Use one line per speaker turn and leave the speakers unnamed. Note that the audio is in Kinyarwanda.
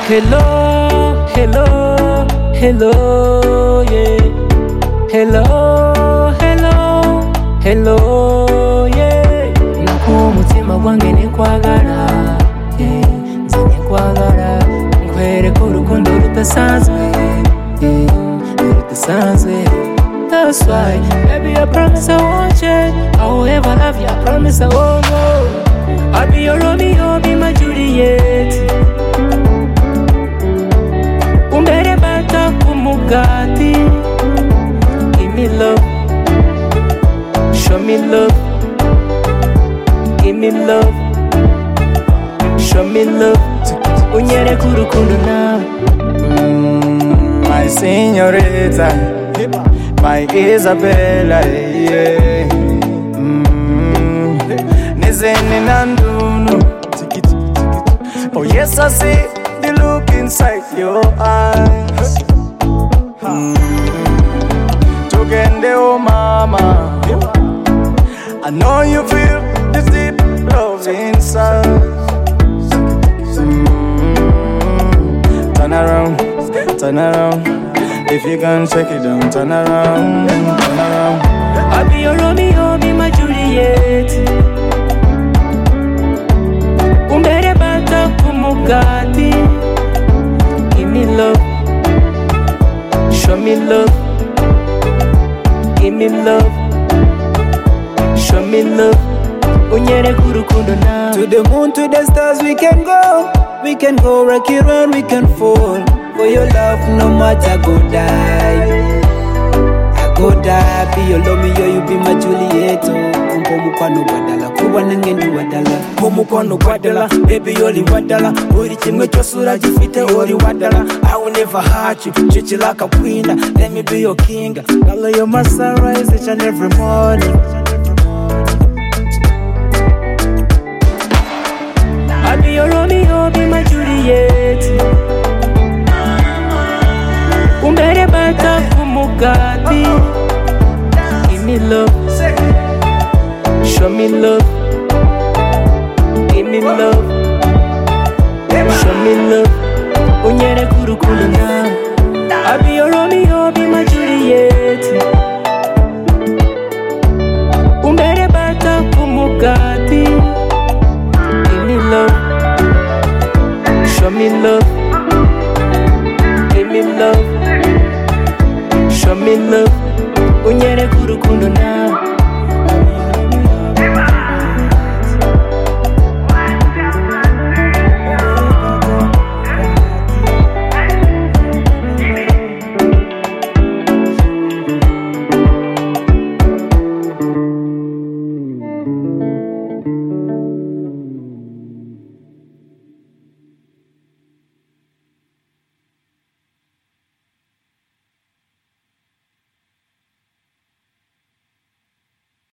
Hello, hello, hello, yeah. Hello, hello, hello, yeah. Nakumutima wange nekwagala, yeah. Nze nekwagala, nkwereka urukundo rudasanzwe, yeah. Rudasanzwe. That's why, baby, I promise I won't change. I will ever love you, I promise I won't go. I'll be your Romeo, be my Juliet. Umbere bata kumugati. Give me love, show me love. Give me love, show me love. Unyere kurukundo na.
My señorita, my Isabella, yeah. Nizeni nandunu. Oh yes, I see the look inside your eyes. Tugende oh mama, I know you feel this deep love inside. Turn around, turn around. If you can check it down, turn around, turn around.
I'll be your Romeo, be my Juliet. Umbere bata kumugati. Give me love, show me love. Give me love, show me love. Unyere kurukundo na.
To the moon, to the stars we can go. We can go rock it round, we can fall. For your love, no matter go die. I go die, be your Romeo, you be my Juliet. Kumpo mukwano wadala, kuwa nangendu wadala.
Mukwano wadala, baby yoli wadala. Uri chimwe chosura jifite uri wadala. I will never hurt you, treat you like a queen. Let me be your king. Girl, you're my sunrise each and every morning.
I'll be your Romeo, be my Juliet. Umbere bata kumugati. Give me love, show me love. Give me love, show me love. Unyere kurukundo na. I'll be your Romeo, be